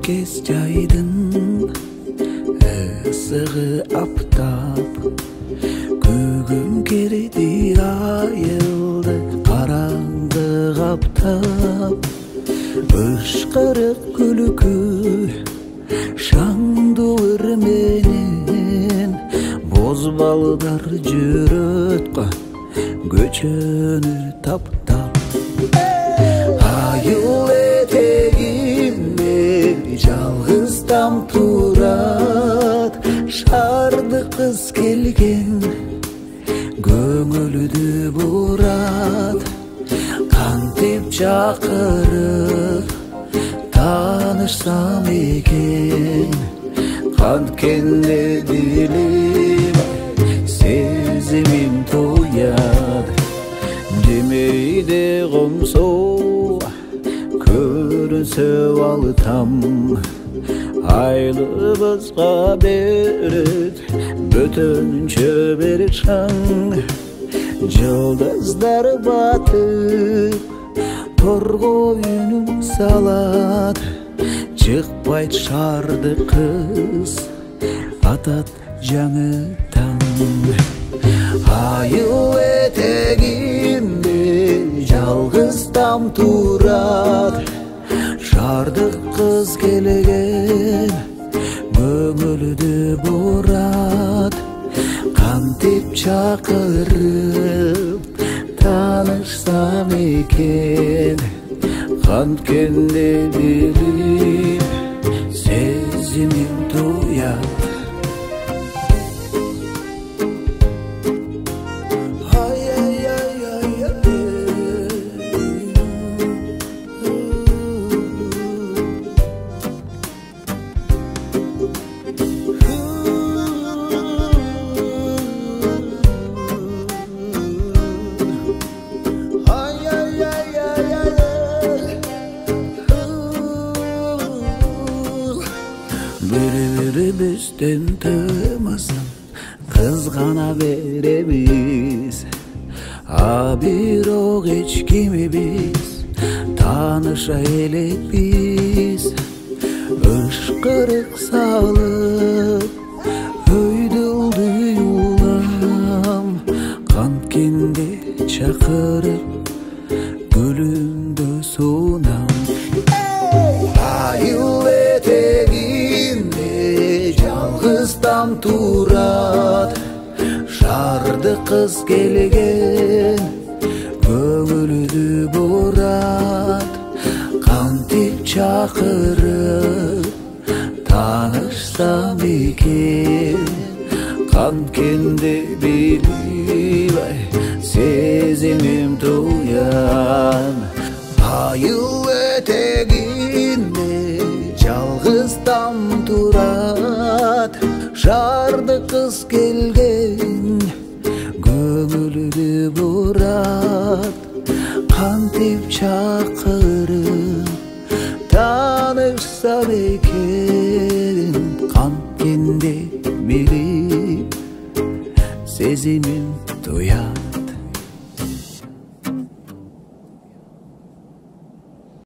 кез жайдын ысыгы аптап, көгүм керди айылды караңгы каптап. Ышкырык күлкү шаңдуу ыр менен боз балдар жүрөт го көчөнү таптап. Айыл этегимде жалгыз там турат, шарды кыз келген көңүлдү бурат. Кантип чакырып таанышсам экен, канткенде дилим сезимим тоят. Демейде комсо көрүнсө алтам, айлыбызга берет бөтөнчө бир шаң. Жылдыздар батып торгоюнун салат, чыкпайт шарды кыз атат жаңы таң. Айыл этегинде жалгыз там турат, шардык кыз келген көңүлдү бурат. Кантип чакырып таанышсам экен, канткенде дилим сезимим туят. Бири-бирибизден тымасын кызгана беребиз, а бирок эч кимибиз тааныша элекпиз. Ышкырык салып өйдүлдү улам, канткенде чакырып гүлүмдө суунам. Айыл этегинде жалгыз там турат, шарды кыз келген көңүлдү бурат. Кантип чакырып таанышсам экен, канткенде билбей сезимим туян. Айыл этегинде жалгыз там турат, шарды кыз келген көңүлдү бурат. Кантип чакырып таанышсам экен, канткенде билип сезимим